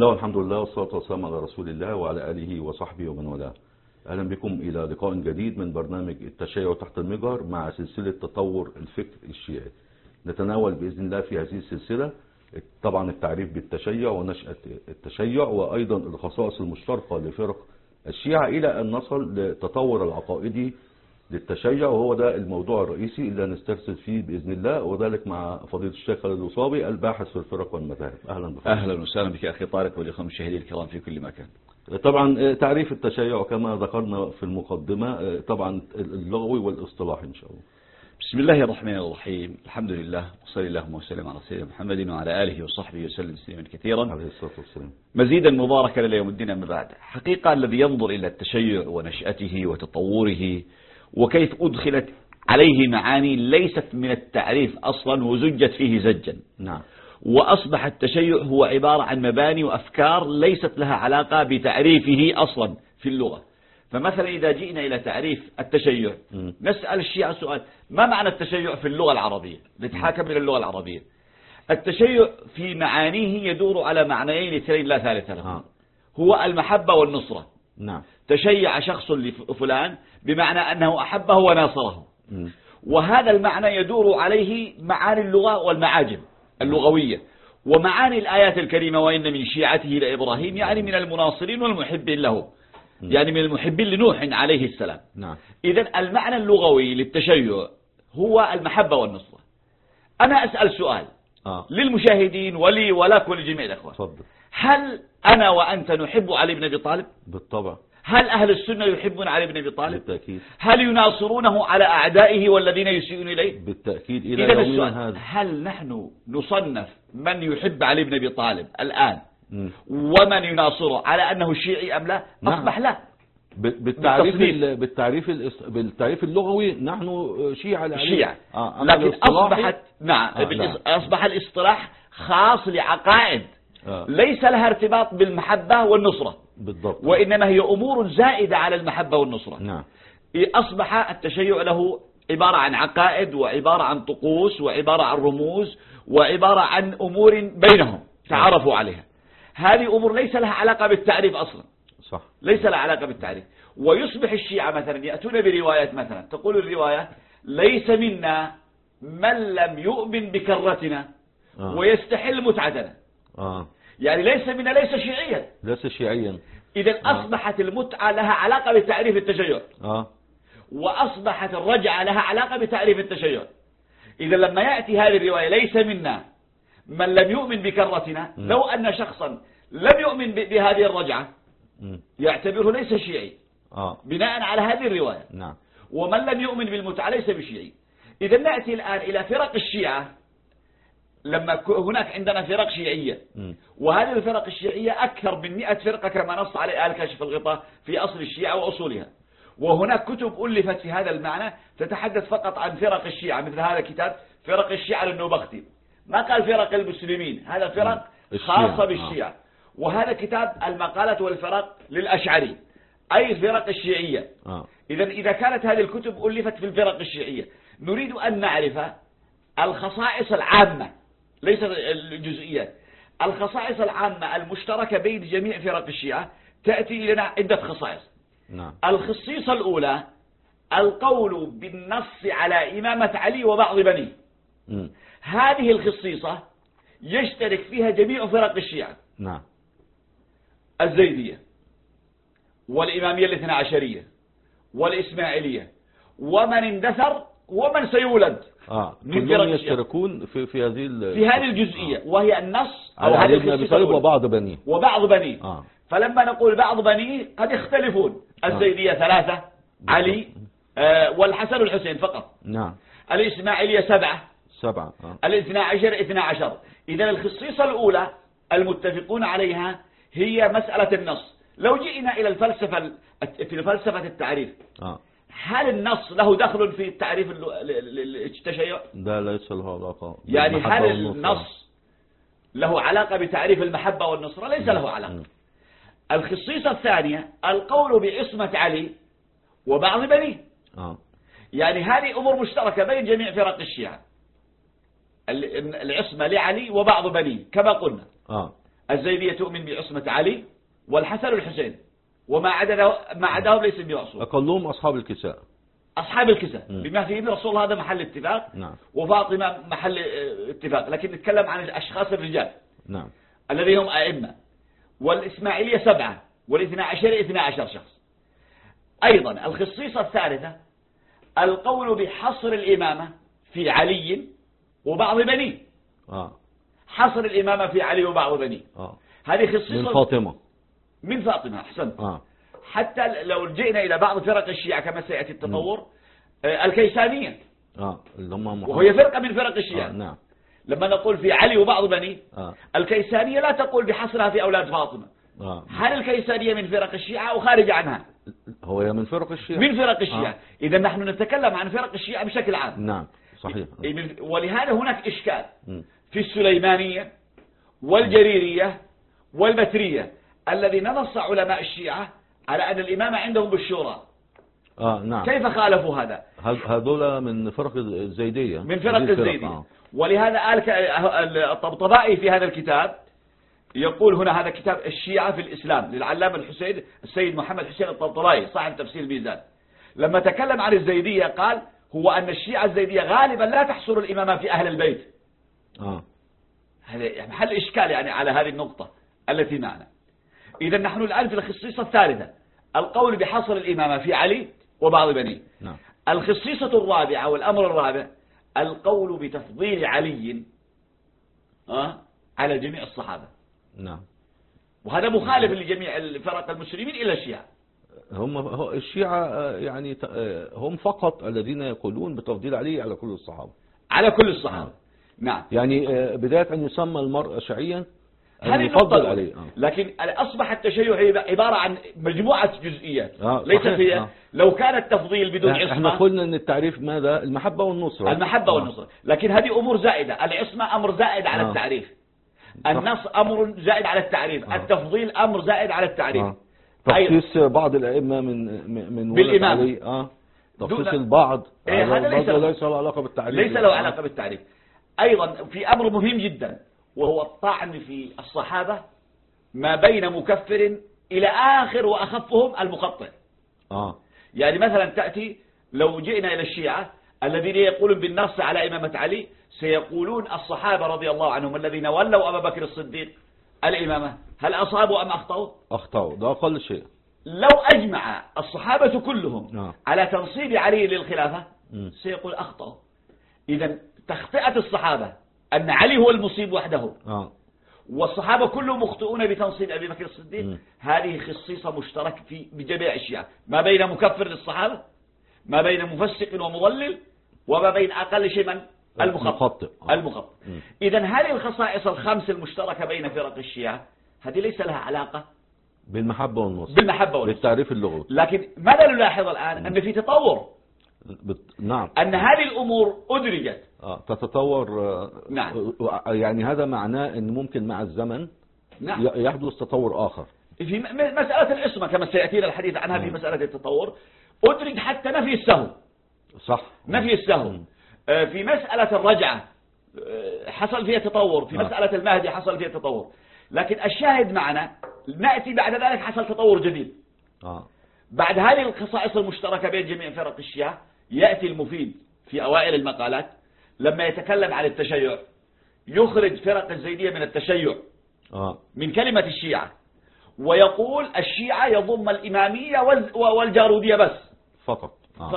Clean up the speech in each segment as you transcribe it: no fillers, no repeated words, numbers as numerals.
الله والحمد لله والصلاة والسلام على رسول الله وعلى آله وصحبه ومن والاه. أهلا بكم إلى لقاء جديد من برنامج التشيع تحت المجهر مع سلسلة تطور الفكر الشيعي. نتناول بإذن الله في هذه السلسلة طبعا التعريف بالتشيع ونشأة التشيع، وأيضا الخصائص المشتركة لفرق الشيعة، إلى أن نصل للتطور العقائدي للتشيع، وهو ده الموضوع الرئيسي اللي هنسترسل فيه بإذن الله، وذلك مع فضيلة الشيخ خالد الوصابي الباحث في الفرق والمذاهب. أهلا بك. أهلا وسهلا بك أخي طارق والإخوان المشاهدين الكرام في كل مكان. طبعا تعريف التشيع كما ذكرنا في المقدمة طبعا اللغوي والاصطلاحي إن شاء الله. بسم الله الرحمن الرحيم، الحمد لله وصلى اللهم وسلم على سيدنا محمد وعلى آله وصحبه وسلم تسليما كثيرا عليه الصلاة والسلام. مزيدا مباركا إلى يوم الدين. أما بعد، حقيقة الذي ينظر إلى التشيع ونشأته وتطوره وكيف أدخلت عليه معاني ليست من التعريف أصلا وزجت فيه زجا. نعم. وأصبح التشيع هو عبارة عن مباني وأفكار ليست لها علاقة بتعريفه أصلا في اللغة. فمثلا إذا جئنا إلى تعريف التشيع نسأل الشيعة سؤال: ما معنى التشيع في اللغة العربية؟ نتحاكم إلى اللغة العربية. التشيع في معانيه يدور على معنيين اثنين لا ثالث لهما، هو المحبة والنصرة. نعم. تشيع شخص لفلان بمعنى أنه أحبه وناصره. وهذا المعنى يدور عليه معاني اللغة والمعاجم اللغوية ومعاني الآيات الكريمة: وإن من شيعته لإبراهيم، يعني من المناصرين والمحبين له، يعني من المحبين لنوح عليه السلام. نعم. إذن المعنى اللغوي للتشيع هو المحبة والنصرة. أنا أسأل سؤال للمشاهدين ولي ولك ولجميع الأخوة: تفضل. هل أنا وأنت نحب علي بن أبي طالب؟ بالطبع. هل أهل السنة يحبون علي بن أبي طالب؟ بالتأكيد. هل يناصرونه على أعدائه والذين يسيئون إليه؟ بالتأكيد. إلى إذن يومنا السؤال: هذا هل نحن نصنف من يحب علي بن أبي طالب الآن ومن يناصره على أنه شيعي أم لا؟ نعم. أصبح لا. بالتعريف اللغوي نحن شيعة شيعة. لكن أصبحت أصبح الاصطلاح خاص لعقائد ليس لها ارتباط بالمحبة والنصرة. بالضبط. وإنما هي أمور زائدة على المحبة والنصرة. نعم. أصبح التشيع له عبارة عن عقائد وعبارة عن طقوس وعبارة عن رموز وعبارة عن أمور بينهم تعرفوا عليها. هذه أمور ليس لها علاقة بالتعريف أصلا. صح. ليس لها علاقة بالتعريف. ويصبح الشيعة مثلا يأتون بروايات، مثلا تقول الرواية: ليس منا من لم يؤمن بكرتنا ويستحل متعتنا. يعني ليس منا، ليس شيعيا. ليس شيعيا. إذا أصبحت المتعة لها علاقة بتعريف التشيع. وأصبحت الرجعة لها علاقة بتعريف التشيع. إذا لما يأتي هذه الرواية: ليس منا من لم يؤمن بكرتنا، لو أن شخصا لم يؤمن بهذه الرجعة يعتبره ليس شيعي بناء على هذه الرواية. نعم. ومن لم يؤمن بالمتعة ليس بشيعي. إذا نأتي الآن إلى فرق الشيعة. لما هناك عندنا فرق شيعية، وهذه الفرق الشيعية أكثر من 100 فرقة كما نص عليه آل كاشف الغطاء في أصل الشيعة وأصولها. وهناك كتب ألفت في هذا المعنى تتحدث فقط عن فرق الشيعة، مثل هذا الكتاب فرق الشيعة للنوبختي، ما قال فرق المسلمين، هذا فرق خاصة بالشيعة. وهذا كتاب المقالة والفرق للأشعري، أي فرق الشيعية. إذا كانت هذه الكتب ألفت في الفرق الشيعية، نريد أن نعرف الخصائص العامة ليس الجزئيات. الخصائص العامة المشتركة بين جميع فرق الشيعة تأتي لنا عدة خصائص. نعم. الخصيصة الأولى القول بالنص على إمامة علي وبعض بنيه. هذه الخصيصة يشترك فيها جميع فرق الشيعة. نعم. الزيدية والإمامية الاثنى عشرية والإسماعيلية ومن اندثر ومن سيولد من كلهم يشتركون في هذه الجزئية، وهي النص أو هذه الخصيصة وبعض بنيه. فلما نقول بعض بنيه قد يختلفون. الزيدية 3، علي والحسن والحسين فقط. نعم. الإسماعيلية 7. الاثنى عشر 12. إذا الخصيصة الأولى المتفقون عليها هي مسألة النص. لو جئنا إلى الفلسفة، في فلسفة التعريف، هل النص له دخل في التعريف التشيع؟ لا، ليس له علاقة. يعني هل النص له علاقة بتعريف المحبة والنصرة؟ ليس له علاقة. الخصيصة الثانية القول بعصمة علي وبعض بنيه. يعني هذه أمور مشتركة بين جميع فرق الشيعة. العصمة لعلي وبعض بنيه كما قلنا. الزيدية تؤمن بعصمة علي والحسن والحسين، وما عداهم ليس بمعصوم. أقلهم أصحاب الكساء. أصحاب الكساء بما فيه الرسول هذا محل اتفاق. نعم. وفاطمة محل اتفاق، لكن نتكلم عن الأشخاص الرجال. نعم. الذين هم أئمة. والإسماعيلية 7، والاثنى عشر 12 شخص. أيضا الخصيصة الثالثة القول بحصر الإمامة في علي وبعض بنيه. حصر الإمامة في علي وبعض بنيه. هذه خصيصة من فاطمة. من فاطمة، أحسنت. حتى لو جئنا إلى بعض فرق الشيعة كما سيأتي التطور، الكيسانية، وهي فرقة من فرق الشيعة. نعم. لما نقول في علي وبعض بنيه، الكيسانية لا تقول بحصرها في أولاد فاطمة. هل الكيسانية من فرق الشيعة أو خارج عنها؟ هو من فرق الشيعة. من فرق الشيعة. إذا نحن نتكلم عن فرق الشيعة بشكل عام. نعم صحيح. ولهذا هناك إشكال في السليمانية والجريرية والبترية الذين نص علماء الشيعة على أن الإمامة عندهم بالشورى. نعم. كيف خالفوا هذا؟ هذول من فرق الزيدية. من فرق الزيدية. ولهذا الطبطبائي في هذا الكتاب يقول هنا، هذا كتاب الشيعة في الإسلام للعلامة السيد محمد حسين الطبطبائي صاحب تفسير الميزان، لما تكلم عن الزيدية قال هو أن الشيعة الزيدية غالبا لا تحصر الإمامة في أهل البيت. هذا محل إشكال يعني على هذه النقطة التي معنا. إذا نحن الآن في الخصيصة الثالثة القول بحصر الإمامة في علي وبعض بنيه. نعم. الخصيصة الرابعة والأمر الرابع القول بتفضيل علي على جميع الصحابة. نعم. وهذا مخالف لجميع الفرق المسلمين إلى الشيعة. هم الشيعة يعني هم فقط الذين يقولون بتفضيل علي على كل الصحابة. على كل الصحابة. نعم. يعني بداية أن يسمى المرء شيعيا هذه يفضل عليه. لكن أصبح التشيع عبارة عن مجموعة جزئيات ليس فيها. لو كان التفضيل بدون عصمة، احنا قلنا أن التعريف ماذا؟ المحبة والنصرة. المحبة والنصرة. لكن هذه أمور زائدة. العصمة أمر زائد على التعريف. النص أمر زائد على التعريف. التفضيل أمر زائد على التعريف. تخصيص بعض الأئمة من بالإمام علي. تخصيص البعض هذا ليس له علاقة بالتعريف. ليس له علاقة بالتعريف. أيضا في أمر مهم جدا وهو الطعن في الصحابة ما بين مكفر إلى آخر وأخفهم المقطع. يعني مثلا تأتي لو جئنا إلى الشيعة الذين يقولون بالنص على إمامة علي سيقولون الصحابة رضي الله عنهم الذين ولوا أبا بكر الصديق الإمامة هل أصابوا أم أخطأوا؟ أخطأوا، ده أقل شيء. لو أجمع الصحابة كلهم على تنصيب علي للخلافة سيقول أخطأوا. إذا تخطئة الصحابة أن علي هو المصيب وحده والصحابة كلهم مخطئون بتنصيب أبي بكر الصديق. هذه خصيصة مشترك في بجميع الشيعة، ما بين مكفر للصحابة، ما بين مفسق ومضلل، وما بين أقل شيء من المخطئ. إذا هذه الخصائص الخمس المشتركة بين فرق الشيعة هذه ليس لها علاقة بالمحبة والنصر، بالتعريف اللغوي. لكن ماذا نلاحظ الآن؟ أن في تطور. نعم. أن هذه الأمور أدرجت تتطور. نعم. يعني هذا معناه أن ممكن مع الزمن نعم. يحدث تطور آخر في مسألة العصمة كما سيأتينا الحديث عنها في مسألة التطور. أدرج حتى نفي السهو. صح. نفي السهو. في مسألة الرجعة حصل فيها تطور. في مسألة المهدي حصل فيها تطور. لكن الشاهد معنا نأتي بعد ذلك حصل تطور جديد. بعد هذه الخصائص المشتركة بين جميع فرق الشيعة يأتي المفيد في أوائل المقالات لما يتكلم عن التشيع يخرج فرق الزيدية من التشيع من كلمة الشيعة، ويقول الشيعة يضم الإمامية والجارودية بس فقط.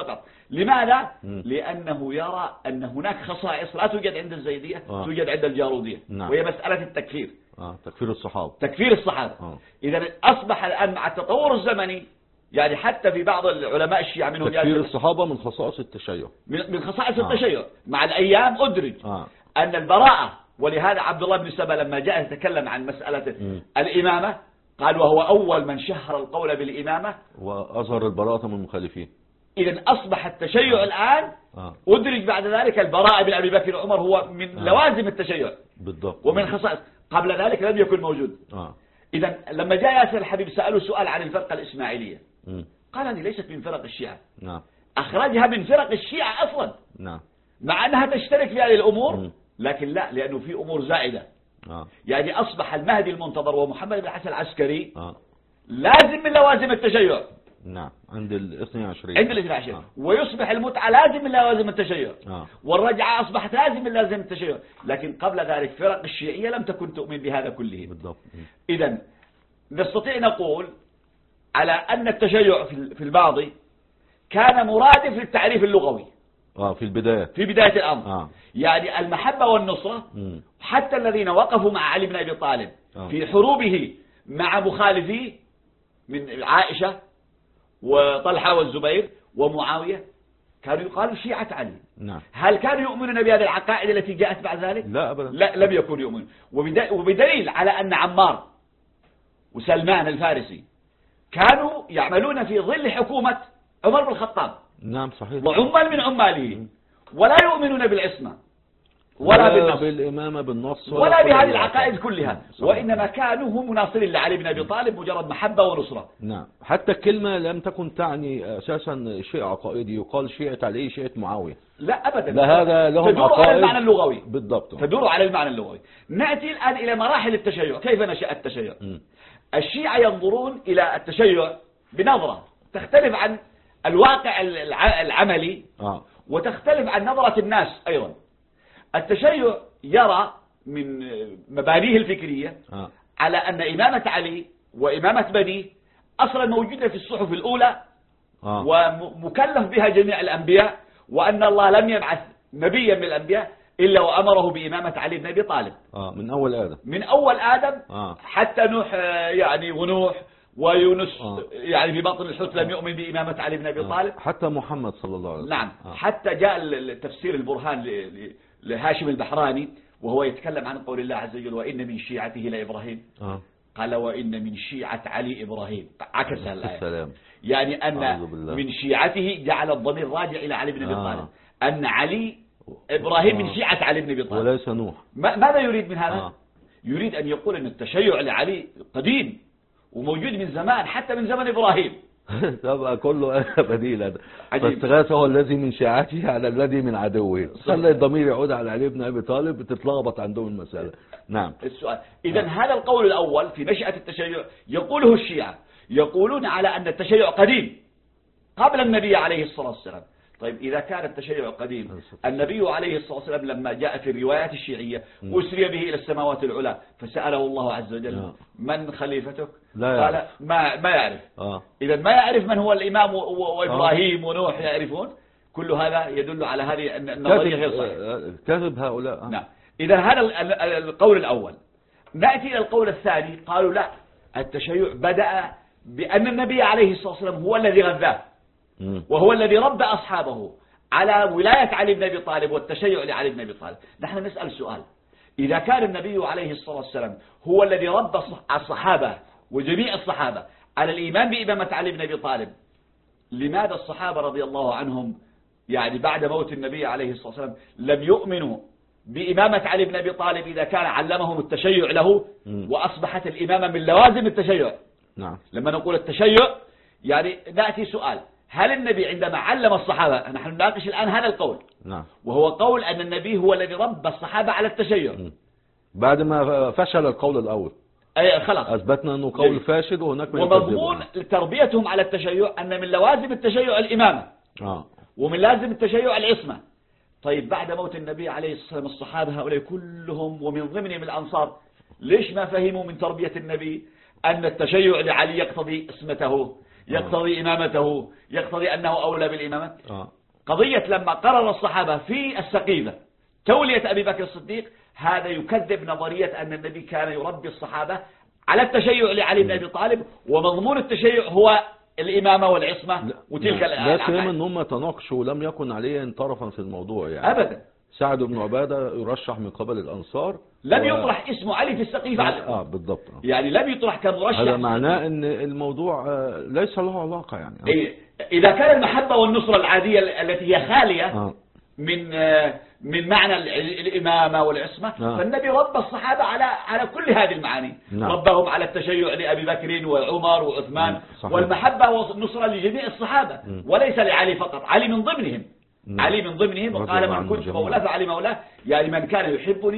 لماذا؟ لأنه يرى أن هناك خصائص لا توجد عند الزيدية توجد عند الجارودية. وهي مسألة التكفير. تكفير الصحابة. تكفير الصحابة. إذا أصبح الآن مع التطور الزمني يعني حتى في بعض العلماء الشيعة منهم تكفير الصحابة من خصائص التشيع. من خصائص التشيع. مع الأيام أدرج أن البراءة. ولهذا عبد الله بن سبا لما جاء يتكلم عن مسألة الإمامة قال وهو أول من شهر القول بالإمامة وأظهر البراءة من المخالفين. إذا أصبح التشيع الآن أدرج بعد ذلك البراءة بن أبي بكر وعمر هو من لوازم التشيع بالضبط. ومن خصائص. قبل ذلك لم يكن موجود. إذا لما جاء ياسر الحبيب سألوا سؤال عن الفرقة الإسماعيلية قال هذه ليست من فرق الشيعة. أخرجها من فرق الشيعة أصلا. مع أنها تشترك في هذه الأمور لكن لا، لأنه في أمور زائدة يعني أصبح المهدي المنتظر ومحمد بن الحسن العسكري آه. لازم من لوازم التشيع. نعم، عند الاثني عشرية. عند الاثني عشرية. ويصبح المتعة لازم من لوازم التشيع. والرجعة أصبحت لازم من لوازم التشيع. لكن قبل ذلك فرق الشيعية لم تكن تؤمن بهذا كله. بالضبط. إذن نستطيع نقول على أن التشيع في الماضي كان مرادف للتعريف اللغوي في البداية، في بداية الأمر. يعني المحبة والنصرة. حتى الذين وقفوا مع علي بن أبي طالب في حروبه مع مخالفيه من عائشة وطلحة والزبير ومعاوية كانوا يقالوا شيعة علي. نعم. هل كانوا يؤمنون بهذه العقائد التي جاءت بعد ذلك؟ لا أبدا. لا، لم يكونوا يؤمنون. وبدليل على أن عمار وسلمان الفارسي كانوا يعملون في ظل حكومة عمر بن الخطاب. نعم صحيح. وعمال من عماله ولا يؤمنون بالعصمة ولا بالإمامة بالنص ولا بهذه العقائد كلها. وإنما كانوا هم مناصرين لعلي بن أبي طالب مجرد محبة ونصرة. نعم. حتى الكلمة لم تكن تعني أساسا شيء عقائدي، يقال شيعة علي شيعة معاوية. لا أبدا. لا، هذا لهم تدور على المعنى اللغوي. بالضبط. تدور على المعنى اللغوي. نأتي الآن إلى مراحل التشيع. كيف نشأ التشيع؟ الشيعة ينظرون إلى التشيع بنظرة تختلف عن الواقع العملي وتختلف عن نظرة الناس أيضا. التشيع يرى من مبانيه الفكرية على أن إمامة علي وإمامة بنيه أصلا موجودة في الصحف الأولى ومكلف بها جميع الأنبياء، وأن الله لم يبعث نبيا من الأنبياء إلا وأمره بإمامة علي بن أبي طالب من أول آدم. من أول آدم حتى نوح يعني ونوح ويونس يعني في بطن الحوت لم يؤمن بإمامة علي بن أبي طالب. حتى محمد صلى الله عليه وسلم. نعم. حتى جاء التفسير البرهان لهاشم البحراني وهو يتكلم عن قول الله عز وجل وإن من شيعته لإبراهيم. قال وإن من شيعة علي إبراهيم. عكسها الآية. السلام. يعني أن من شيعته جعل الضمير راجع إلى علي بن أبي طالب. أن علي إبراهيم من شيعة علي بن أبي طالب وليس نوح. ماذا يريد من هذا؟ يريد أن يقول أن التشيع لعلي قديم وموجود من زمان، حتى من زمن إبراهيم. طبعا كله بديل. فاستغاثه هو الذي من شيعته على الذي من عدوه. خلى الضمير يعود على علي بن أبي طالب، بتتلخبط عندهم المسألة. نعم. السؤال إذا هذا القول الأول في نشأة التشيع يقوله الشيعة، يقولون على أن التشيع قديم قبل النبي عليه الصلاة والسلام. طيب إذا كان التشيع قديم، النبي عليه الصلاة والسلام لما جاء في الروايات الشيعية أسري به إلى السماوات العلى فسأله الله عز وجل من خليفتك؟ قال ما يعرف. إذا ما يعرف من هو الإمام وإبراهيم ونوح يعرفون. كل هذا يدل على هذه النظرية غير صحيحة. كذب هؤلاء. نعم. إذا هذا القول الأول. نأتي إلى القول الثاني. قالوا لا، التشيع بدأ بأن النبي عليه الصلاة والسلام هو الذي غذاه وهو الذي ربى أصحابه على ولاية علي بن أبي طالب والتشيع لعلي بن أبي طالب. نحن نسأل سؤال: إذا كان النبي عليه الصلاة والسلام هو الذي ربى الصحابة وجميع الصحابة على الإيمان بإمامة علي بن أبي طالب، لماذا الصحابة رضي الله عنهم يعني بعد موت النبي عليه الصلاة والسلام لم يؤمنوا بإمامة علي بن أبي طالب إذا كان علمهم التشيع له وأصبحت الإمامة من لوازم التشيع؟ نعم. لما نقول التشيع يعني نأتي سؤال: هل النبي عندما علم الصحابة، نحن نناقش الآن هذا القول، وهو قول أن النبي هو الذي ربى الصحابة على التشيع بعد ما فشل القول الأول. أي خلاص أثبتنا أنه قول فاشل وهناك من ومضمون تربيتهم على التشيع أن من لوازم التشيع الإمامة ومن لازم التشيع العصمة. طيب بعد موت النبي عليه الصلاة والسلام الصحابة هؤلاء كلهم ومن ضمنهم الأنصار ليش ما فهموا من تربية النبي أن التشيع لعلي يقتضي اسمته، يقتضي إمامته، يقتضي أنه أولى بالإمامة؟ قضية لما قرر الصحابة في السقيفة تولية أبي بكر الصديق، هذا يكذب نظرية أن النبي كان يربي الصحابة على التشيع لعلي بن أبي طالب، ومضمون التشيع هو الإمامة والعصمة وتلك لا سيما أن هم تناقشوا ولم يكن عليا طرفا في الموضوع يعني أبدا. سعد بن عبادة يرشح من قبل الأنصار، لم يطرح اسم علي في السقيفة على بالضبط. يعني لم يطرح كمرشح. هذا معناه أن الموضوع ليس له علاقة يعني. إذا كان المحبة والنصرة العادية التي هي خالية من معنى الإمامة والعصمة، فالنبي ربى الصحابة على كل هذه المعاني. ربهم على التشيع لأبي بكر وعمر وعثمان والمحبة والنصرة لجميع الصحابة وليس لعلي فقط. علي من ضمنهم. علي من ضمنهم، وقال من كنت مولاه فعلي مولاه، يعني من كان يحبني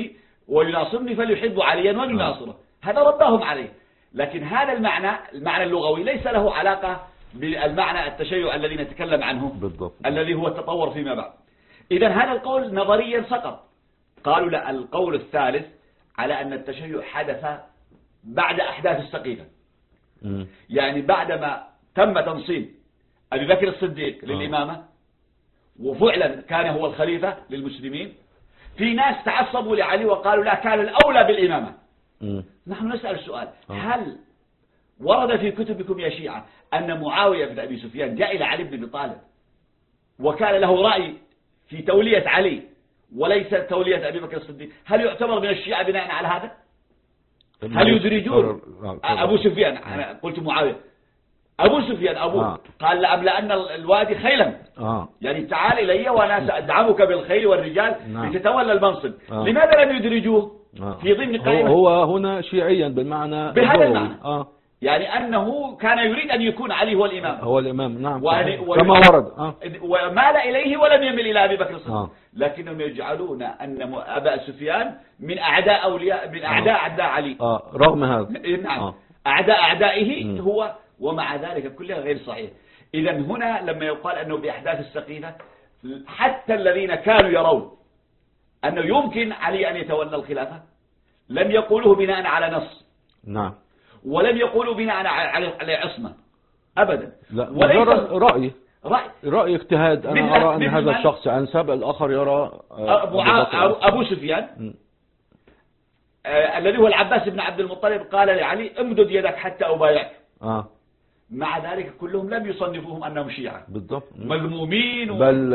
ويناصرني فليحب عليا وليناصره، هذا رباهم عليه. لكن هذا المعنى اللغوي ليس له علاقة بالمعنى التشيع الذي نتكلم عنه بالضبط، الذي هو التطور فيما بعد. إذا هذا القول نظريا سقط. قالوا لا، القول الثالث على أن التشيع حدث بعد أحداث السقيفة، يعني بعدما تم تنصيب أبي بكر الصديق للإمامة وفعلا كان هو الخليفة للمسلمين، في ناس تعصبوا لعلي وقالوا لا، كان الأولى بالإمامة. نحن نسأل السؤال، هل ورد في كتبكم يا شيعة أن معاوية بن أبي سفيان جاء إلى علي بن أبي طالب وكان له رأي في تولية علي وليس تولية أبي بكر الصديق؟ هل يعتبر من الشيعة بناء على هذا؟ هل يدرجون أبو سفيان؟ أنا قلت معاوية، أبو سفيان أبوه قال لأملأن الوادي خيلا، يعني تعال إلي وأنا سأدعمك بالخيل والرجال لتتولى المنصب. لماذا لم يدرجوه في ضمن قائمة؟ هو هنا شيعيا بالمعنى بهذا المعنى، يعني أنه كان يريد أن يكون علي هو الإمام، هو الإمام، نعم، كما ورد، ومال إليه ولم يمل إلى أبي بكر الصديق. لكنهم يجعلون أن أبا سفيان من أعداء أولياء، من أعداء علي، رغم هذا، نعم، أعداء أعدائه هو، ومع ذلك كلها غير صحيح. إذا هنا لما يقال أنه بأحداث السقيفة، حتى الذين كانوا يرون أنه يمكن علي أن يتولى الخلافة لم يقولوه بناء على نص، نعم، ولم يقولوا بناء على عصمة أبدا، لا، مجرد رأي اجتهاد. أنا أرى أن هذا الشخص أنسب، الآخر يرى أبو سفيان الذي هو العباس بن عبد المطلب قال لعلي امدد يدك حتى أبايعك. مع ذلك كلهم لم يصنفوهم أنهم شيعة، بالضبط، مذمومين بل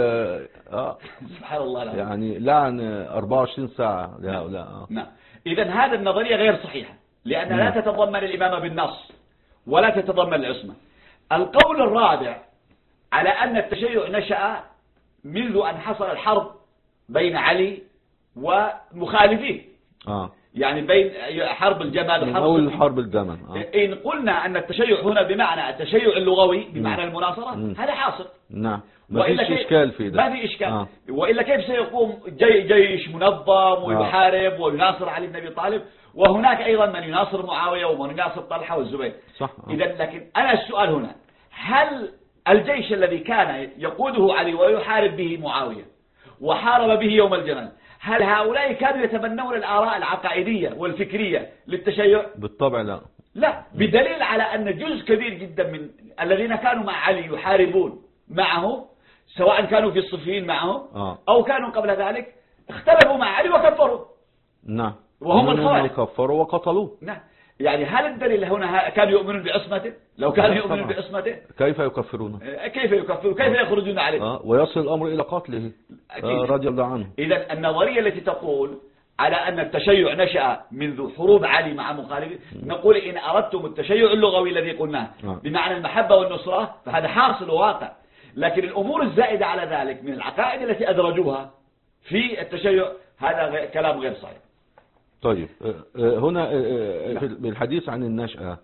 سبحان الله لا. يعني لعن 24 ساعة لهؤلاء. نعم. إذا هذه النظرية غير صحيحة، لأنها لا تتضمن الإمامة بالنص ولا تتضمن العصمة. القول الرابع على أن التشيع نشأ منذ أن حصل الحرب بين علي ومخالفيه، يعني بين حرب الجمل وحرب حرب الجمل. إن قلنا أن التشيع هنا بمعنى التشيع اللغوي بمعنى المناصرة، هذا حاصل، نعم، ما فيش إشكال في ده، ما في إشكال. وإلا كيف سيقوم جيش منظم ويحارب ويناصر علي بن أبي طالب، وهناك أيضا من يناصر معاوية ومن يناصر طلحة والزبير، صح. إذا لكن أنا السؤال هنا، هل الجيش الذي كان يقوده علي ويحارب به معاوية وحارب به يوم الجمل، هل هؤلاء كانوا يتبنون الآراء العقائدية والفكرية للتشيع؟ بالطبع لا. لا، بدليل على أن جزء كبير جدا من الذين كانوا مع علي يحاربون معه، سواء كانوا في الصفين معه أو كانوا قبل ذلك، اختلفوا مع علي وكفروا. نعم، وهم الخوارج كفروا وقتلوه. نعم. يعني هل الدليل هنا كانوا يؤمنون بعصمته؟ لو كانوا يؤمنون بعصمته كيف يكفرون؟ كيف يخرجون عليه؟ ويصل الأمر إلى قتله رضي الله عنه. إذا النظرية التي تقول على أن التشيع نشأ منذ حروب علي مع مخالفه، نقول إن أردتم التشيع اللغوي الذي قلناه بمعنى المحبة والنصرة فهذا حاصل وواقع، لكن الأمور الزائدة على ذلك من العقائد التي أدرجوها في التشيع هذا كلام غير صحيح. طيب، هنا بالحديث عن النشأة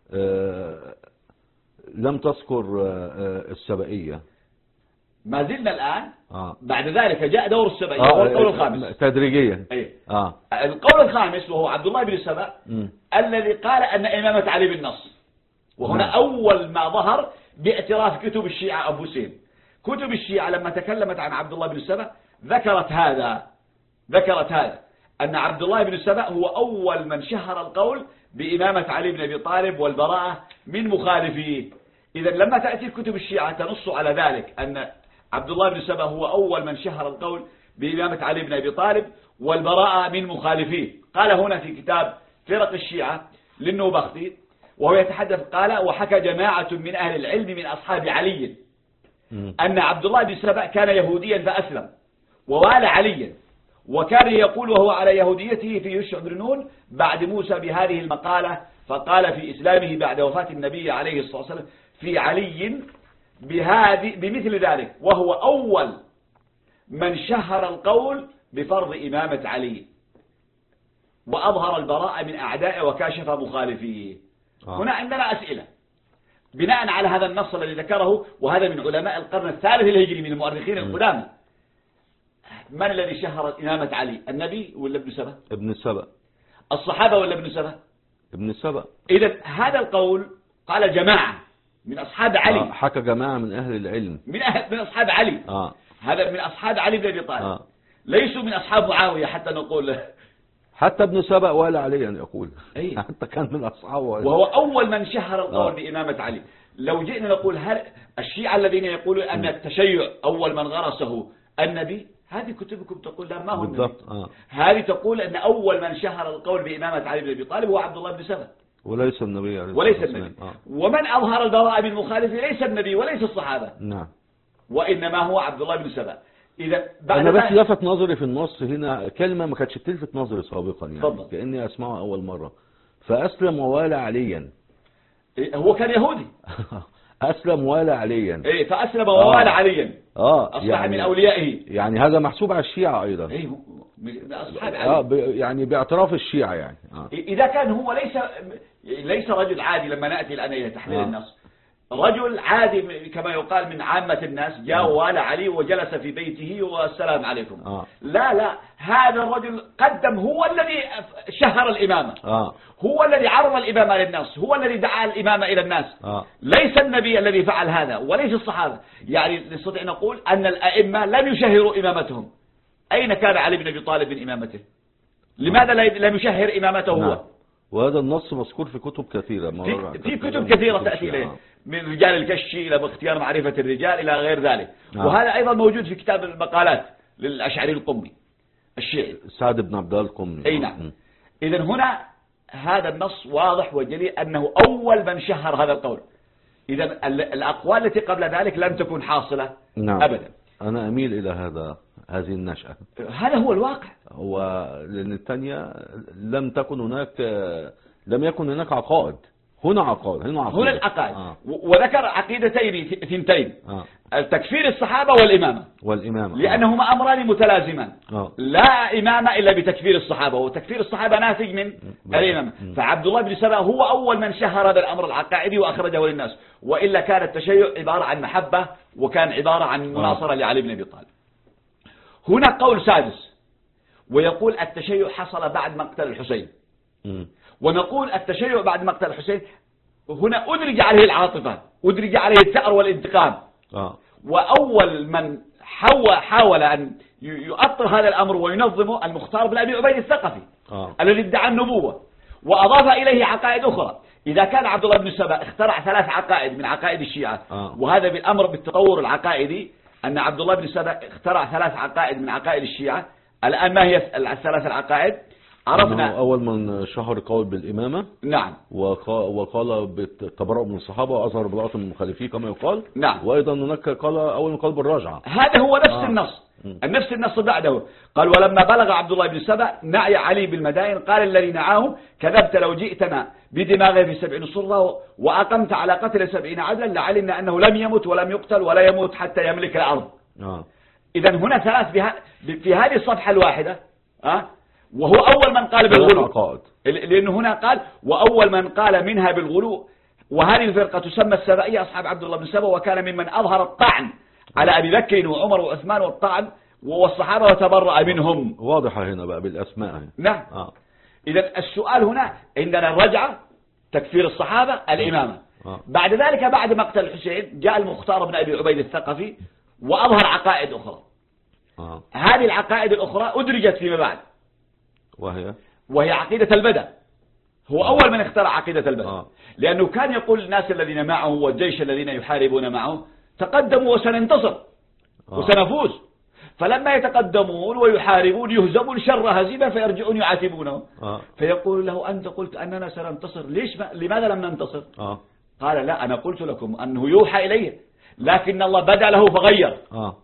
لم تذكر السبائية. ما زلنا الآن بعد ذلك جاء دور السبائية وهو القول الخامس تدريجيا. القول الخامس وهو عبد الله بن سبأ الذي قال أن إمامة علي بالنص، وهنا أول ما ظهر باعتراف كتب الشيعة أبو سين. كتب الشيعة لما تكلمت عن عبد الله بن سبأ ذكرت هذا أن عبد الله بن سبأ هو أول من شهر القول بإمامة علي بن أبي طالب والبراءة من مخالفيه. إذا لما تأتي كتب الشيعة تنص على ذلك أن عبد الله بن سبأ هو أول من شهر القول بإمامة علي بن أبي طالب والبراءة من مخالفيه. قال هنا في كتاب فرق الشيعة للنوبختي وهو يتحدث، قال: وحكى جماعة من أهل العلم من أصحاب علي أن عبد الله بن سبأ كان يهوديا فأسلم ووالى عليا، وكان يقول وهو على يهوديته في يشع بن نون بعد موسى بهذه المقالة، فقال في إسلامه بعد وفاة النبي عليه الصلاة والسلام في علي بمثل ذلك، وهو أول من شهر القول بفرض إمامة علي وأظهر البراءة من أعدائه وكاشف مخالفيه. هنا عندنا أسئلة بناء على هذا النص الذي ذكره، وهذا من علماء القرن الثالث الهجري من المؤرخين القدامى. من الذي شهر إمامة علي؟ النبي ولا ابن سبأ؟ ابن سبأ. الصحابة ولا ابن سبأ؟ ابن سبأ. إذا هذا القول قال جماعة من أصحاب علي. حكى جماعة من أهل العلم من أصحاب علي. هذا من أصحاب علي بن أبي طالب. ليسوا من أصحاب معاوية حتى نقول. حتى ابن سبأ ولا علي أن يقول. أيه؟ حتى كان من أصحابه. وهو أول من شهر القول بإمامة علي. لو جئنا نقول هل الشيعة الذين يقولون أن التشيع أول من غرسه النبي، هذه كتبكم تقول لا، ما هو النبي. هذه تقول أن أول من شهر القول بإمامة علي بن أبي طالب هو عبد الله بن سبأ وليس النبي عليه وليس النبي. ومن أظهر البراءة بالمخالف ليس النبي وليس الصحابة. نعم. وإنما هو عبد الله بن سبأ. إذا أنا بس لفت نظري في النص هنا كلمة ما كانتش بتلفت نظري سابقا، يعني فضل. كأني أسمعها أول مرة. فأسلم ووالى عليا. هو كان يهودي. أسلم ووالى عليا. إيه، فأسلم ووالى عليا. أصبح يعني من أوليائه. يعني هذا محسوب على الشيعة أيضا. إيه، من أصحاب علي. يعني باعتراف الشيعة يعني. إذا كان هو ليس رجل عادي، لما نأتي الآن إلى تحليل النص، رجل عادي كما يقال من عامة الناس، جاء والى علي وجلس في بيته والسلام عليكم. لا، هذا الرجل قدم، هو الذي شهر الإمامة. هو الذي عرض الإمامة للناس، هو الذي دعا الإمامة إلى الناس. ليس النبي الذي فعل هذا وليس الصحابة. يعني نستطيع نقول أن الأئمة لم يشهروا إمامتهم. أين كان علي بن أبي طالب من إمامته؟ لماذا لم يشهر إمامته هو؟ وهذا النص مذكور في كتب كثيرة. في كتب كثيرة تأتي إليه، من رجال الكشي إلى اختيار معرفة الرجال إلى غير ذلك. وهذا أيضا موجود في كتاب المقالات للأشعري القمي الشيعي، سعد بن عبد الله القمي. أي نعم. إذن هنا هذا النص واضح وجلي أنه أول من شهر هذا القول. إذن الأقوال التي قبل ذلك لم تكن حاصلة. نعم. أبدا. أنا أميل إلى هذه النشأة. هذا هو الواقع. لأن الثانية لم يكن هناك عقائد. هنا عقائد. هنا العقائد. وذكر عقيدتين ثنتين. التكفير الصحابة والإمامة. لأنهما أمران متلازمان. لا إمامة إلا بتكفير الصحابة، وتكفير الصحابة ناتج من الإمامة. فعبد الله بن سبأ هو أول من شهر هذا الأمر العقائدي وأخرجه للناس، وإلا كان التشيع عبارة عن محبة، وكان عبارة عن مناصرة لعلي بن أبي طالب. هنا قول سادس، ويقول التشيع حصل بعد مقتل الحسين. ونقول التشيع بعد مقتل الحسين هنا أدرج عليه العاطفة، أدرج عليه الثأر والانتقام. وأول من حاول أن يؤطر هذا الأمر وينظمه المختار بن أبي عبيد الثقفي الذي ادعى النبوة وأضاف إليه عقائد أخرى. إذا كان عبد الله بن سبأ اخترع 3 عقائد من عقائد الشيعة، وهذا بالأمر بالتطور العقائدي، أن عبد الله بن سبأ اخترع 3 عقائد من عقائد الشيعة. الآن ما هي ال3 العقائد؟ عرفنا أول من شهر قول بالإمامة. نعم. وقال بالتبرؤ من الصحابة وأظهر براءة من المخالفين كما يقال. نعم. وأيضا هناك قال أول من قال بالراجعة. هذا هو نفس النص. نفس النص بعده قال: ولما بلغ عبد الله بن سبأ نعي علي بالمدائن قال الذي نعاه: كذبت لو جئتنا بدماغه في 70 صرة وأقمت على قتل 70 عدلا لعلمنا أنه لم يمت ولم يقتل ولا يموت حتى يملك الأرض. إذن هنا 3 في هذه الصفحة الواحدة. وهو أول من قال بالغلو، لأنه هنا قال: وأول من قال منها بالغلو. وهذه الفرقة تسمى السبائية، أصحاب عبد الله بن سبأ، وكان ممن أظهر الطعن على أبي بكر وعمر وعثمان والطعن والصحابة وتبرأ منهم. واضحة هنا بقى بالأسماء. نعم. إذا السؤال هنا عندنا الرجعة، تكفير الصحابة، الإمامة. بعد ذلك بعد مقتل الحسين جاء المختار بن أبي عبيد الثقفي وأظهر عقائد أخرى. هذه العقائد الأخرى أدرجت فيما بعد، وهي عقيدة البدء. هو أول من اخترع عقيدة البدء. لأنه كان يقول الناس الذين معه والجيش الذين يحاربون معه: تقدموا وسننتصر وسنفوز. فلما يتقدمون ويحاربون يهزمون شر هزيمة فيرجعون يعاتبونه. فيقول له: أنت قلت أننا سننتصر، لماذا لم ننتصر؟ قال: لا، أنا قلت لكم أنه يوحى إليه، لكن الله بدأ له فغير.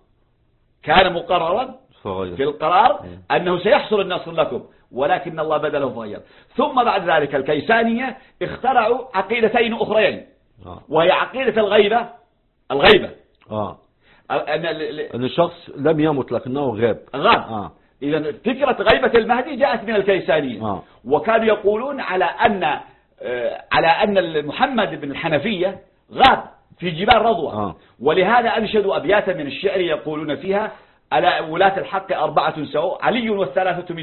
كان مقررا في القرار أنه سيحصل النصر لكم، ولكن الله بدأ له فغير. ثم بعد ذلك الكيسانية اخترعوا عقيدتين أخرين، وهي عقيدة الغيبة. أن الشخص لم يمت لكنه غاب. إذن فكرة غيبة المهدي جاءت من الكيسانية. وكانوا يقولون على أن محمد بن الحنفية غاب في جبال رضوى. ولهذا أنشدوا أبياتا من الشعر يقولون فيها: على ولاة الحق 4 سواء، علي والثلاثة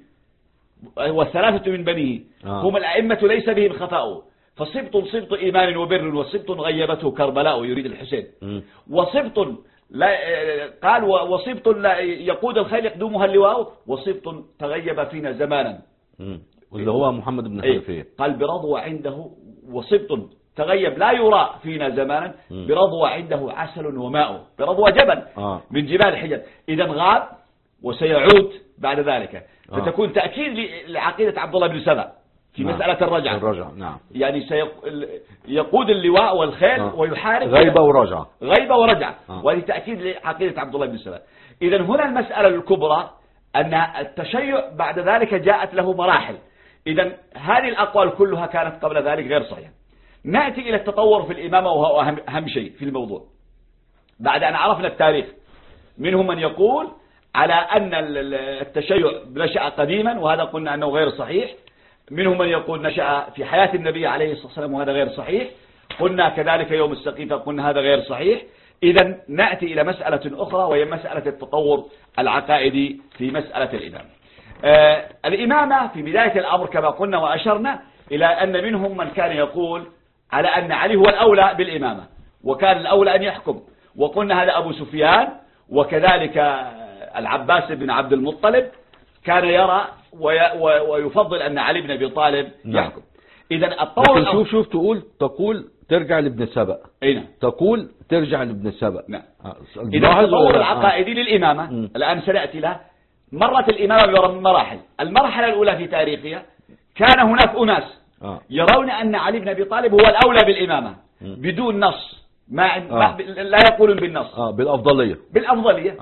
من بنيه هم الأئمة ليس بهم خطأ، فصبط صبط إيمان وبر، وصبط غيبته كربلاء، يريد الحسين، وصبط لا قال وصبط لا يقود الخيل يقدمها اللواء، وصبط تغيب فينا زمانا، واللي هو محمد بن حنفية، قال برضوى عنده، وصبط تغيب لا يرى فينا زمانا، برضوى عنده عسل وماء، برضوى جبل من جبال الحجاز، إذا غاب وسيعود بعد ذلك، فتكون تأكيد لعقيدة عبد الله بن سبأ في مسألة الرجعة. نعم. يعني سيقود اللواء والخيل ويحارب غيبة ورجعة وهذه تأكيد لعقيدة عبد الله بن سبأ. إذا هنا المسألة الكبرى أن التشيع بعد ذلك جاءت له مراحل. إذا هذه الأقوال كلها كانت قبل ذلك غير صحيحة. نأتي إلى التطور في الإمامة وهو أهم شيء في الموضوع. بعد أن عرفنا التاريخ، منهم من يقول على أن التشيع نشأ قديما وهذا قلنا أنه غير صحيح، منهم من يقول نشأ في حياة النبي عليه الصلاة والسلام وهذا غير صحيح، قلنا كذلك يوم السقيفة قلنا هذا غير صحيح. إذا نأتي إلى مسألة أخرى وهي مسألة التطور العقائدي في مسألة الإمامة. الإمامة في بداية الأمر كما قلنا وأشرنا إلى أن منهم من كان يقول على أن علي هو الأولى بالإمامة وكان الأولى أن يحكم، وقلنا هذا أبو سفيان وكذلك العباس بن عبد المطلب كان يرى ويفضل أن علي بن أبي طالب يحكم. إذا الطور شوف تقول ترجع لابن سبأ، تقول ترجع لابن سبأ. إذا التطور العقائدي للإمامة الآن سنأتي له. مرت الإمامة بمراحل. المرحلة الأولى في تاريخها كان هناك أناس يرون أن علي بن أبي طالب هو الأولى بالإمامة بدون نص، لا يقولون بالنص، بالأفضلية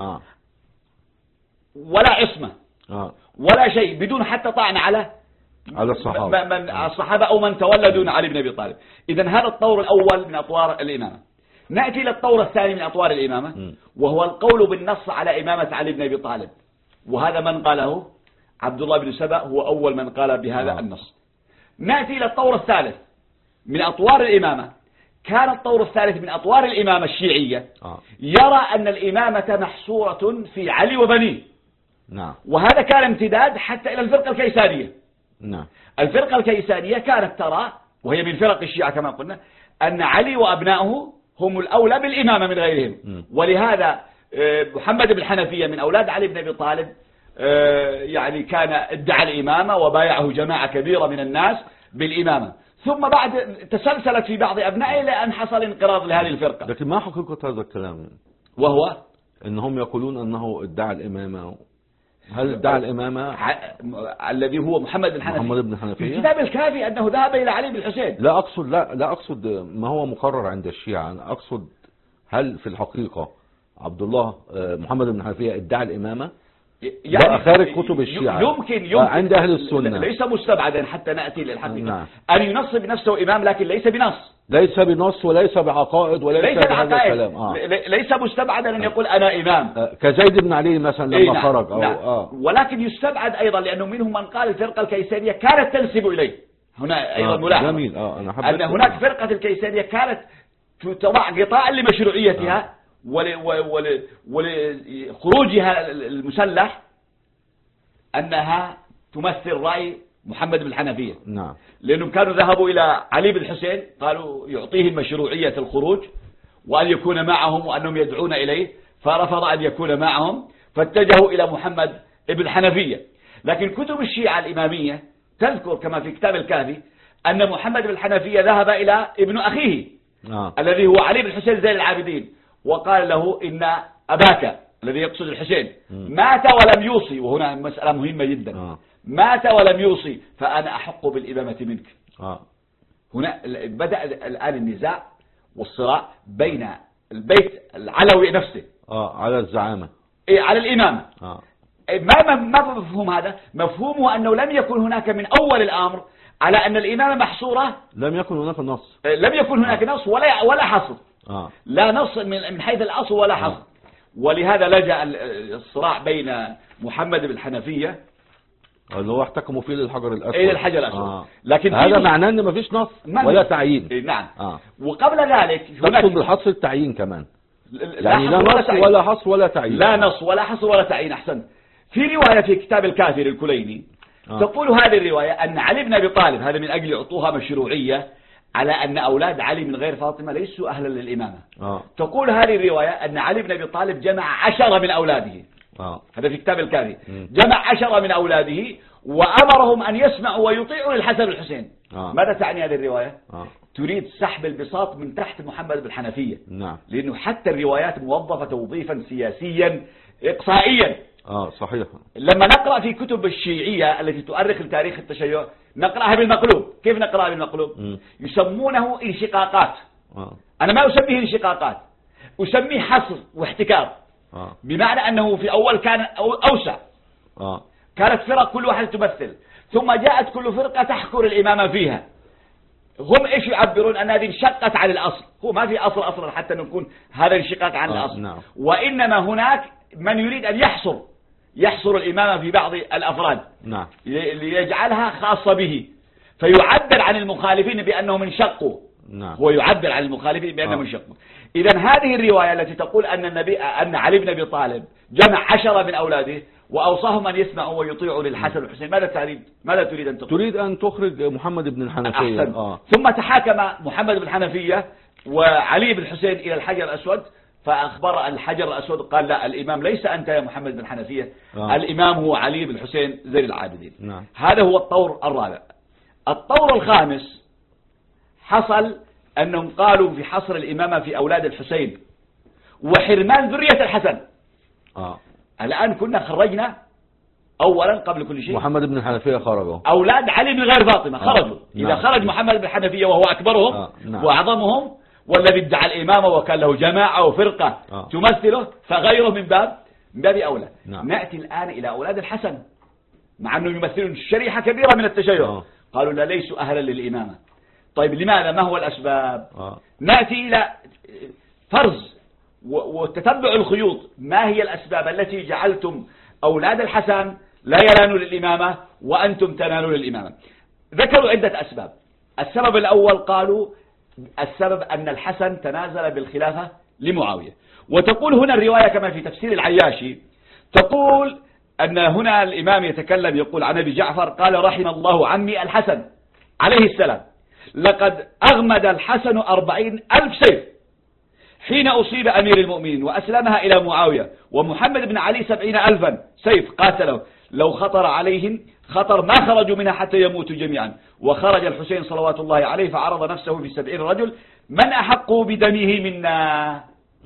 ولا عصمة ولا شيء، بدون حتى طعن على الصحابة أو من تولى دون علي بن أبي طالب. إذن هذا الطور الأول من أطوار الإمامة. نأتي إلى الطور الثاني من أطوار الإمامة وهو القول بالنص على إمامة علي بن أبي طالب، وهذا من قاله عبد الله بن سبأ هو أول من قال بهذا النص. نأتي إلى الطور الثالث من أطوار الإمامة. كان الطور الثالث من أطوار الإمامة الشيعية يرى أن الإمامة محصورة في علي وبنيه، وهذا كان امتداد حتى إلى الفرقة الكيسانية. الفرقة الكيسانية كانت ترى، وهي من فرق الشيعة كما قلنا، أن علي وأبنائه هم الأولى بالإمامة من غيرهم، ولهذا محمد بن حنفية من أولاد علي بن أبي طالب يعني كان ادعى الإمامة وبايعه جماعة كبيرة من الناس بالإمامة، ثم بعد تسلسلت في بعض أبنائه لأن حصل انقراض لهذه الفرقة. لكن ما حقيقة هذا الكلام؟ وهو أنهم يقولون أنه ادعى الإمامة. هل ادعى الإمامة الذي هو محمد بن حنفية في الكتاب الكافي أنه ذهب إلى علي بن الحسين؟ لا أقصد ما هو مقرر عند الشيعة، أنا أقصد هل في الحقيقة عبد الله محمد بن حنفية ادعى الإمامة؟ يعني خارج كتب الشيعة يمكن عند أهل السنة ليس مستبعدا حتى نأتي للحقيقة أن ينصب نفسه إمام، لكن ليس بنص وليس بعقائد وليس بهذا الكلام. ليس مستبعدا أن يقول أنا إمام كزيد بن علي مثلا لما خرج ولكن يستبعد أيضا لأنه منهم من قال الفرقة الكيسانية كانت تنسب إليه. هنا أيضا ملاحظة أن هناك فرقة الكيسانية كانت تضع غطاء لمشروعيتها ولخروجها المسلح أنها تمثل رأي محمد بن حنفية. لأنهم كانوا ذهبوا إلى علي بن الحسين قالوا يعطيهم مشروعية الخروج وأن يكون معهم وأنهم يدعون إليه، فرفض أن يكون معهم فاتجهوا إلى محمد بن حنفية. لكن كتب الشيعة الإمامية تذكر كما في كتاب الكافي أن محمد بن حنفية ذهب إلى ابن أخيه الذي هو علي بن الحسين زين العابدين وقال له إن أباك الذي يقصد الحسين مات ولم يوصي، وهنا مسألة مهمة جدا، مات ولم يوصي فأنا أحق بالإمامة منك. هنا بدأ الآن النزاع والصراع بين البيت العلوي نفسه على الزعامة على الإمامة. ما مفهوم هذا؟ مفهومه أنه لم يكن هناك من أول الأمر على أن الإمامة محصورة، لم يكن هناك نص، لم يكن هناك نص ولا حصر، لا نص من حيث الأصل ولا حصر. ولهذا لجأ الصراع بين محمد بن حنفية اللي هو احتكموا فيه للحجر الأسود إلى الحجر الأسود. لكن هذا معناه أن مفيش نص ولا تعيين. نعم. وقبل ذلك تقصد بالحصر التعيين كمان؟ يعني لا نص ولا حصر ولا تعيين. لا نص ولا حصر ولا تعيين. أحسن. في رواية في كتاب الكافي للكليني تقول هذه الرواية أن علي بن أبي طالب، هذا من أجل يعطوها مشروعية على أن أولاد علي من غير فاطمة ليسوا أهلا للإمامة. تقول هذه الرواية أن علي بن أبي طالب جمع 10 من أولاده. هذا في كتاب الكافي. جمع 10 من أولاده وأمرهم أن يسمعوا ويطيعوا للحسن والحسين. ماذا تعني هذه الرواية؟ تريد سحب البساط من تحت محمد بن الحنفية. لأنه حتى الروايات موظفة توظيفا سياسيا إقصائيا. صحيح. لما نقرأ في كتب الشيعية التي تؤرخ لتاريخ التشيع نقرأها بالمقلوب. كيف نقرأها بالمقلوب؟ يسمونه انشقاقات. أنا ما أسميه انشقاقات، أسميه حصر واحتكار. بمعنى أنه في أول كان أوسع. كانت فرق كل واحد تمثل، ثم جاءت كل فرقة تحكر الإمامة فيها. هم إيش يعبرون؟ أن هذه انشقت عن الأصل. هو ما في أصل أصلا حتى نكون هذا انشقاق عن الأصل. وإنما هناك من يريد أن يحصر الإمامة في بعض الأفراد ليجعلها خاصة به، فيعبر عن المخالفين بأنهم انشقوا. هو يعبر عن المخالفين بأنهم انشقوا. إذن هذه الرواية التي تقول أن علي بن أبي طالب جمع 10 من أولاده وأوصاهم أن يسمعوا ويطيعوا للحسن والحسين، ماذا تريد أن تقول؟ تريد أن تخرج محمد بن الحنفية. ثم تحاكم محمد بن الحنفية وعلي بن الحسين إلى الحجر الأسود، فأخبر الحجر الأسود قال لا، الإمام ليس أنت يا محمد بن الحنفية، الإمام هو علي بن الحسين زين العابدين. هذا هو الطور الرابع. الطور الخامس حصل أنهم قالوا في حصر الإمامة في أولاد الحسين وحرمان ذرية الحسن. الآن كنا خرجنا أولا قبل كل شيء محمد بن الحنفية خرجوا، أولاد علي بن غير فاطمة خرجوا. إذا خرج محمد بن الحنفية وهو أكبرهم وأعظمهم والذي ادعى الإمامة وكان له جماعة وفرقة تمثله، فغيره من باب أولى. نأتي الآن إلى أولاد الحسن مع أنهم يمثلون شريحة كبيرة من التشيع. قالوا لا، ليسوا أهلا للإمامة. طيب لماذا؟ ما هو الأسباب؟ نأتي إلى فرز وتتبع الخيوط. ما هي الأسباب التي جعلتم أولاد الحسن لا ينالوا للإمامة وأنتم تنالوا للإمامة؟ ذكروا عدة أسباب. السبب الأول قالوا السبب أن الحسن تنازل بالخلافة لمعاوية. وتقول هنا الرواية كما في تفسير العياشي، تقول أن هنا الإمام يتكلم يقول عن أبي جعفر قال رحم الله عمي الحسن عليه السلام، لقد أغمد الحسن 40,000 سيف حين أصيب أمير المؤمنين وأسلمها إلى معاوية، ومحمد بن علي 70,000 سيف قاتله، لو خطر عليهم خطر ما خرجوا منها حتى يموتوا جميعا. وخرج الحسين صلوات الله عليه فعرض نفسه في 70 رجل، من أحق بدمه منا؟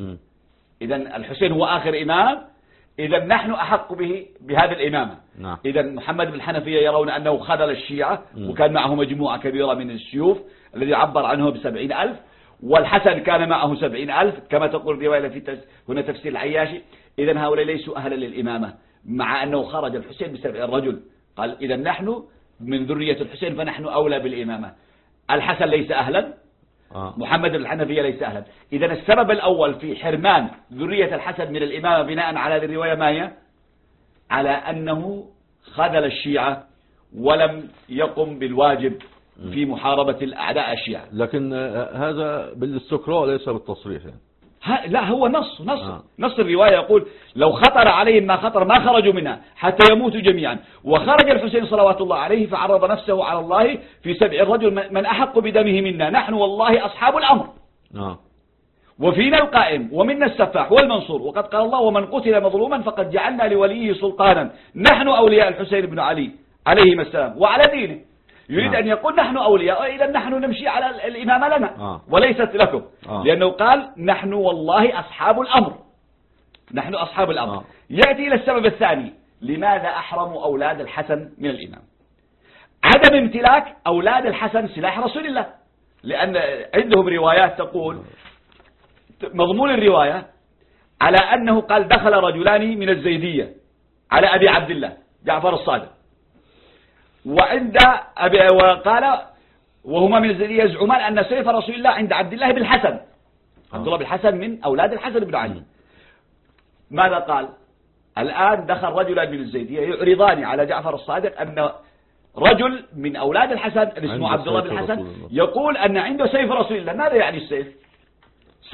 إذن الحسين هو آخر إمام، إذن نحن أحق به بهذا الإمامة. إذن محمد بن الحنفية يرون أنه خذل الشيعة وكان معه مجموعة كبيرة من السيوف الذي عبر عنه ب70,000، والحسن كان معه 70,000 كما تقول الرواية في هنا تفسير العياشي. إذن هؤلاء ليسوا أهلا للإمامة مع أنه خرج الحسين ب70 رجل. قال إذن نحن من ذرية الحسين فنحن أولى بالإمامة. الحسن ليس أهلا، محمد بن الحنفية ليس أهلا. إذن السبب الأول في حرمان ذرية الحسن من الإمامة بناء على هذه الرواية ما هي؟ على أنه خذل الشيعة ولم يقم بالواجب في محاربة الأعداء الشيعة. لكن هذا بالاستقراء ليس بالتصريح يعني. لا، هو نص الرواية يقول لو خطر عليهم ما خطر ما خرجوا منها حتى يموتوا جميعا. وخرج الحسين صلوات الله عليه فعرض نفسه على الله في 70 رجل، من أحق بدمه منا؟ نحن والله أصحاب الأمر. وفينا القائم ومنا السفاح والمنصور، وقد قال الله ومن قتل مظلوما فقد جعلنا لوليه سلطانا، نحن أولياء الحسين بن علي عليهما السلام وعلى دينه. يريد أن يقول نحن أولياء، إذا نحن نمشي على الإمامة لنا وليست لكم. لأنه قال نحن والله أصحاب الأمر، نحن أصحاب الأمر. يأتي إلى السبب الثاني، لماذا أحرموا أولاد الحسن من الإمام؟ عدم امتلاك أولاد الحسن سلاح رسول الله، لأن عندهم روايات تقول مضمون الرواية على أنه قال دخل رجلان من الزيدية على أبي عبد الله جعفر الصادق، وعند وقال وهما من الزيدية يزعمان أن سيف رسول الله عند عبد الله بن الحسن. عبد الله بن الحسن من أولاد الحسن بن علي. ماذا قال؟ الآن دخل رجلان من الزيدية يعرضان على جعفر الصادق أن رجل من أولاد الحسن اسمه عبد الله بن الحسن يقول أن عنده سيف رسول الله. ماذا يعني السيف؟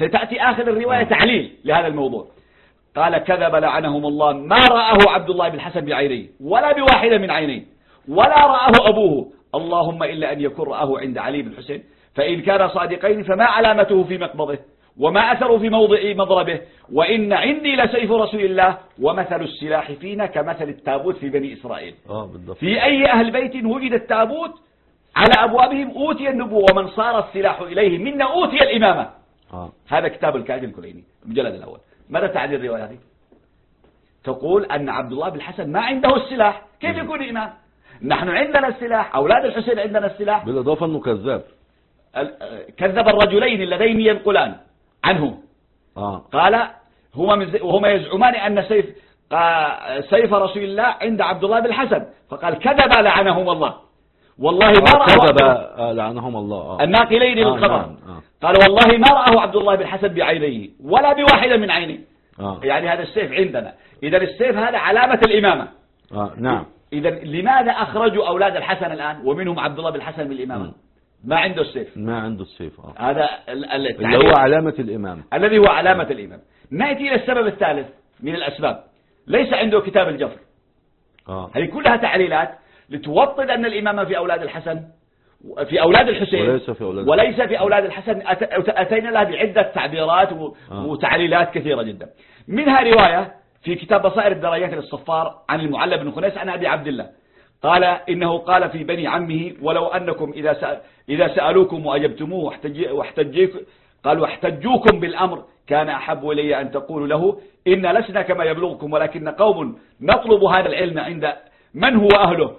ستأتي آخر الرواية تعليل لهذا الموضوع. قال كذب لعنهم الله، ما رآه عبد الله بن الحسن بعينيه ولا بواحدة من عينيه ولا رآه أبوه، اللهم إلا أن يكون رآه عند علي بن الحسين، فإن كان صادقين فما علامته في مقبضه وما أثره في موضع مضربه، وإن عندي لسيف رسول الله ومثل السلاح فينا كمثل التابوت في بني إسرائيل. بالضبط. في أي أهل بيت وجد التابوت على أبوابهم أوتي النبوة، ومن صار السلاح إليه منا أوتي الإمامة. هذا كتاب الكاتب الكليني المجلد الأول. ماذا تعني الرواية هذه؟ تقول أن عبد الله بن الحسن ما عنده السلاح، كيف يكون إمام؟ نحن عندنا السلاح، أولاد الحسين عندنا السلاح، بالإضافة أنه كذاب. كذب الرجلين اللذين ينقلان عنه. قال وهما يزعمان أن سيف رسول الله عند عبد الله بن الحسن، فقال كذب لعنهم الله، والله ما رأوا كذب لعنهم الله الناقلين للخبر. قال والله ما رآه عبد الله بن الحسن بعينيه ولا بواحدة من عينيه. يعني هذا السيف عندنا، إذا السيف هذا علامة الإمامة. نعم. إذا لماذا أخرجوا أولاد الحسن الآن ومنهم عبد الله بن الحسن من الإمامة؟ ما عنده السيف. ما عنده السيف. هذا اللي هو علامة الإمام، الذي هو علامة الإمام. نأتي إلى السبب الثالث من الأسباب، ليس عنده كتاب الجفر. هذه كلها تعليلات لتوطد أن الإمامة في أولاد الحسن، في أولاد الحسين وليس في أولاد الحسن. أتينا لها بعدة تعبيرات وتعليلات كثيرة جدا. منها رواية في كتاب بصائر الدرجات للصفار عن المعلى بن خنيس عن أبي عبد الله قال إنه قال في بني عمه ولو أنكم إذا سألوكم وأجبتموه قالوا احتجوكم بالأمر كان أحب إلي أن تقولوا له إن لسنا كما يبلغكم ولكن قوم نطلب هذا العلم عند من هو أهله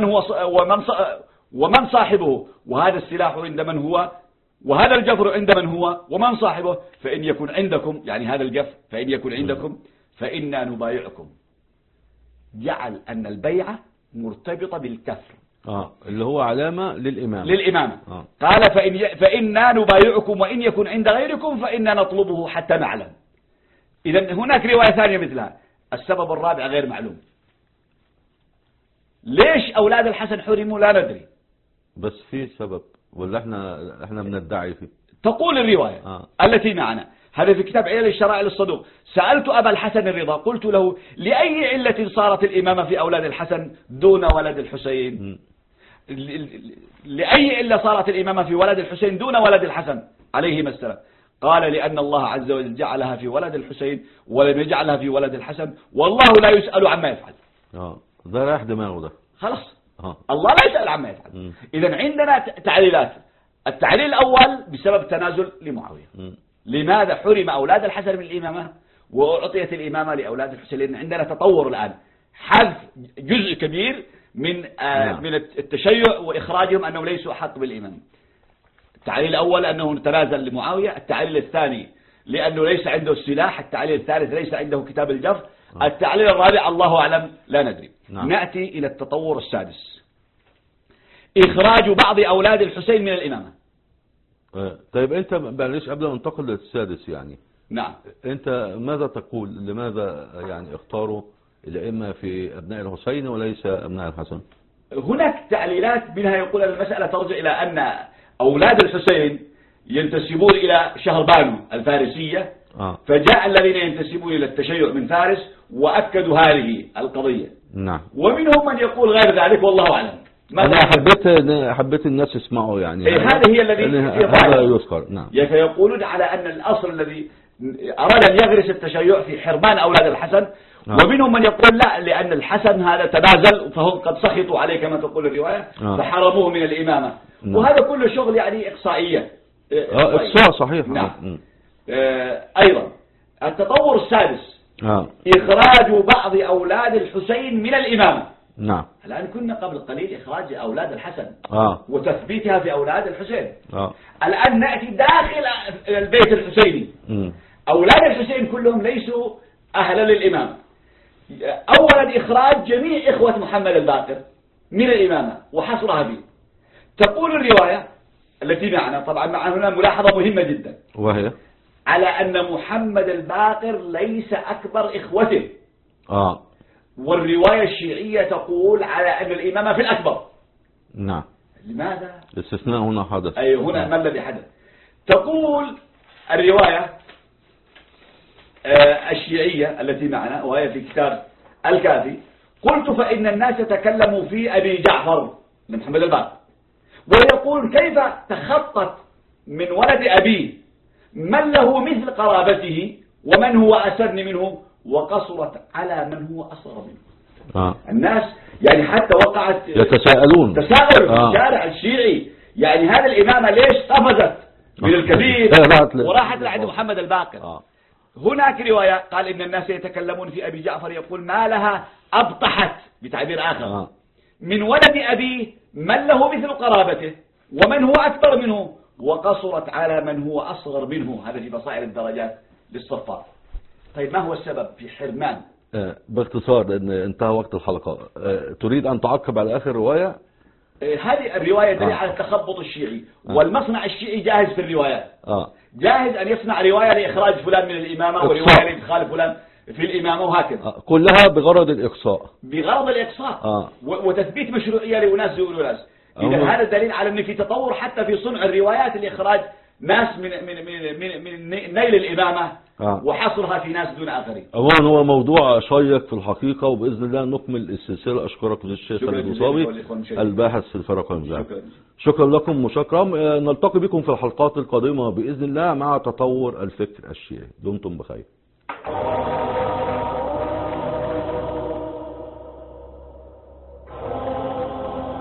ومن صاحبه، وهذا السلاح عند من هو، وهذا الجفر عند من هو ومن صاحبه، فإن يكن عندكم، يعني هذا الجفر فإن يكن عندكم فإنا نبايعكم. جعل أن البيعة مرتبطة بالكفر اللي هو علامة للإمامة. قال فإنا نبايعكم وإن يكن عند غيركم فإنا نطلبه حتى نعلم. إذا هناك رواية ثانية مثلها. السبب الرابع غير معلوم. ليش أولاد الحسن حرموا لا ندري، بس في سبب ولا احنا بندعي فيه. تقول الرواية التي معنا، هذا في كتاب علل الشرائع للصدوق، سألت أبا الحسن الرضا قلت له لأي علة صارت الإمامة في أولاد الحسن دون ولد الحسين؟ لأي علة صارت الإمامة في ولد الحسين دون ولد الحسن عليهما السلام؟ قال لأن الله عز وجل جعلها في ولد الحسين ولم يجعلها في ولد الحسن، والله لا يسأل عما يفعل. ده راح دماغه ده خلاص. الله لا يسأل عما يفعل. إذا عندنا تعليلات. التعليل الأول بسبب تنازل لمعاوية. لماذا حرم أولاد الحسن من الإمامة وأعطيت الإمامة لأولاد الحسين؟ لأن عندنا تطور الآن، حذف جزء كبير من التشيع وإخراجهم أنهم ليسوا أحق بالإمامة. التعليل الأول أنه تنازل لمعاوية، التعليل الثاني لأنه ليس عنده السلاح، التعليل الثالث ليس عنده كتاب الجفر، التعليل الرابع الله أعلم لا ندري. نأتي إلى التطور السادس، إخراج بعض أولاد الحسين من الإمامة. طيب أنت معلش قبل ما ننتقل للسادس يعني، نعم، أنت ماذا تقول؟ لماذا يعني اختاروا الأئمة في أبناء الحسين وليس أبناء الحسن؟ هناك تعليلات منها يقول أن المسألة ترجع إلى أن أولاد الحسين ينتسبون إلى شهربانو الفارسية، فجاء الذين ينتسبون إلى التشيع من فارس وأكدوا هذه القضية. نعم. ومنهم من يقول غير ذلك والله أعلم. أنا حبيت الناس يسمعوا يعني. هذا هي الذي هذا يذكر. نعم. يقولون على أن الأصل الذي أراد أن يغرس التشيع في حرمان أولاد الحسن. ومنهم من يقول لا، لأن الحسن هذا تنازل فهم قد سخطوا عليه كما تقول الرواية فحرموه من الإمامة. وهذا كله شغل يعني إقصائية. إقصاء صحيح. نعم. أيضا التطور السادس إخراج بعض أولاد الحسين من الإمامة. نعم. الآن كنا قبل قليل إخراج أولاد الحسن وتثبيتها في أولاد الحسين. الآن نأتي داخل البيت الحسيني. أولاد الحسين كلهم ليسوا أهلا للإمامة. أولا إخراج جميع إخوة محمد الباقر من الإمامة وحصرها به. تقول الرواية التي معنا، طبعا معنا هنا ملاحظة مهمة جدا، وهي على أن محمد الباقر ليس أكبر إخوته. والرواية الشيعية تقول على أن الإمامة في الأكبر. نعم. لماذا؟ الاستثناء هنا حدث. أي هنا ما الذي حدث؟ تقول الرواية الشيعية التي معنا وهي في كتاب الكافي. قلت فإن الناس تكلموا في أبي جعفر بن محمد الباقر، ويقول كيف تخطت من ولد أبيه من له مثل قرابته ومن هو أسن منه وقصرت على من هو أصغر منه. الناس يعني حتى وقعت يتساءلون تساؤل في الشارع الشيعي، يعني هذه الإمامة ليش قفزت من الكبير وراحت لعند محمد الباقر. هناك رواية قال إن الناس يتكلمون في أبي جعفر، يقول ما لها أبطحت بتعبير آخر من ولد أبيه من له مثل قرابته ومن هو أكبر منه وقصرت على من هو أصغر منه. هذا في بصائر الدرجات للصفار. طيب ما هو السبب في حرمان؟ باختصار لأن انتهى وقت الحلقة، تريد أن تعقب على آخر رواية؟ هذه الرواية دليل على التخبط الشيعي، والمصنع الشيعي جاهز في الروايات، جاهز أن يصنع رواية لإخراج فلان من الإمامة ورواية لإدخال فلان في الإمامة وهكذا، كلها بغرض الإقصاء، بغرض الإقصاء وتثبيت مشروعية لأناس دون أناس. إذا هذا دليل على أن في تطور حتى في صنع الروايات لإخراج ناس من نيل الإمامة وحصرها في ناس دون آخرين. أولا هو موضوع شيق في الحقيقة، وبإذن الله نكمل السلسلة. أشكرك الشيخ خالد مصابي الباحث في الفرق والمذاهب. شكرا لكم مشكرا. نلتقي بكم في الحلقات القادمة بإذن الله مع تطور الفكر الشيعي. دمتم بخير.